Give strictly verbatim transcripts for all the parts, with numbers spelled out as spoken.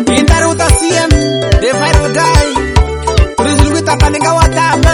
Indaruta C M, the viral guy. Tuzuluita paninga watama.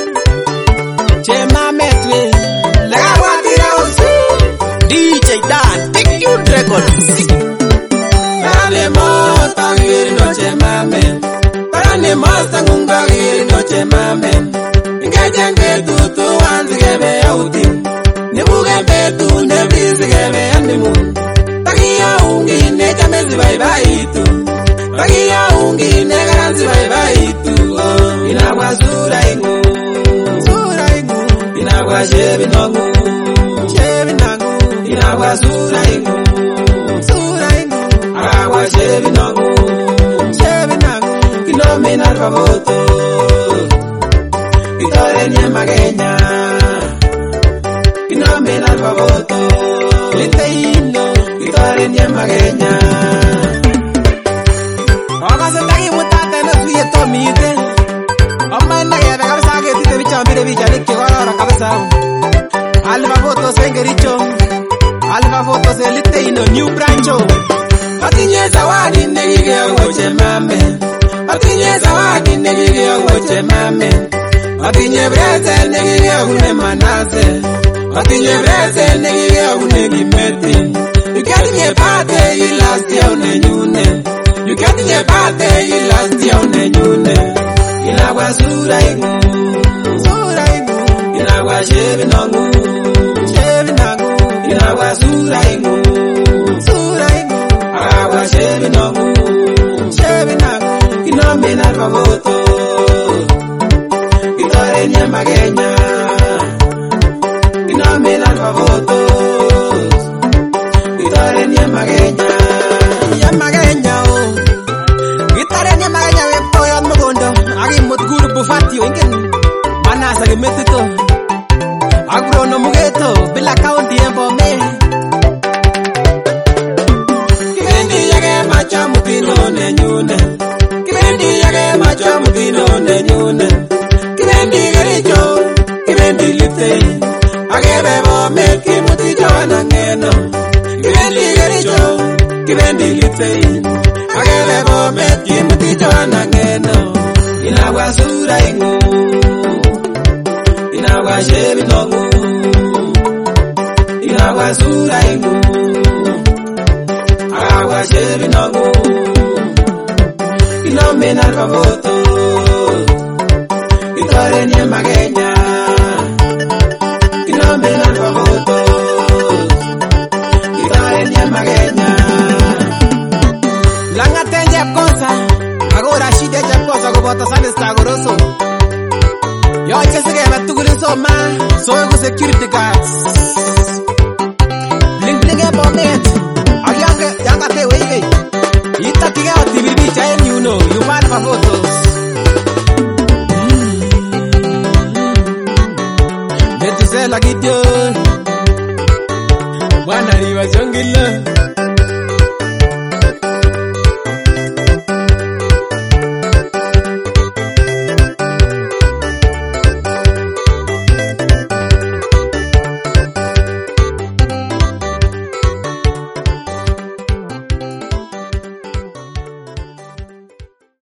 Chema metwe. Lega watira usi. D J Dan, take you records. Tane mota giri no chema men. Tane masta ngunga giri no chema men. Ingejenge tutu wanzigebe yauti. Nibuge betu nebizigebe yandimu. Tagia ungi neja mezi bye bye tu. Tagia ungi negaranzi bye bye tu. Inagwa sura ingu, sura ingu. Inagwa shebi nongu, shebi nangu. Inagwa sura ingu, sura ingu. Agwa shebi nongu, shebi nangu. Kinomina famoto, kitore nye magenya. Kinomina famoto, liteino. Kitore nye magenya. Wakase taki mutate na suye tomite. Omanda yebe kabisa ketite bichambire bichani kiwarora kabisa. Alfa foto sengericho. Alfa foto selite ino new brancho. Atinye zawadi negige ngoche mame. Atinye zawadi negige ngoche mame. Atinye breze negige une manase. Atinye breze negige une gimeti. You get me a party, you last year on the new. You get me a party, you last year on the new. Inagwa sura ingu, sura ingu. Inagwa shebi nangu, shebi nangu. Inagwa sura ingu, sura ingu. Agwa shebi nangu, shebi nangu. Kinomina famoto, kitore nye magenya. Kinomina famoto, kitore nye magenya. Nye magenya o, kitore nye magenya wepo ya mugondo. Agi mutguru bufati wengine manasa gemetito agrono mugeto bila kaunti embo me kibendi yage macha mutino ne nyune kibendi yage macha mutino ne nyune kibendi gericho kibendi litei agebe bo me kimuti jana ngeno kibendi gericho kibendi litei agebe bo me kimuti jana ngeno. Inagwa sura ingu, inagwa shebi nongu. Inagwa sura ingu, agwa shebi nongu. Kinomina famoto, kitore nye magenya. Kinomina famoto, kitore nye magenya. Langa tenje kosa. Agora shide ja kosa go bota sane stagoroso. Yo chesege batugule so ma, so go security guards. Bling bling e bomet. Agyanga yanga te wege. Ita tiga T V B chain you know, you want for photos. Betu se la gidio. Bwana riwa jongila.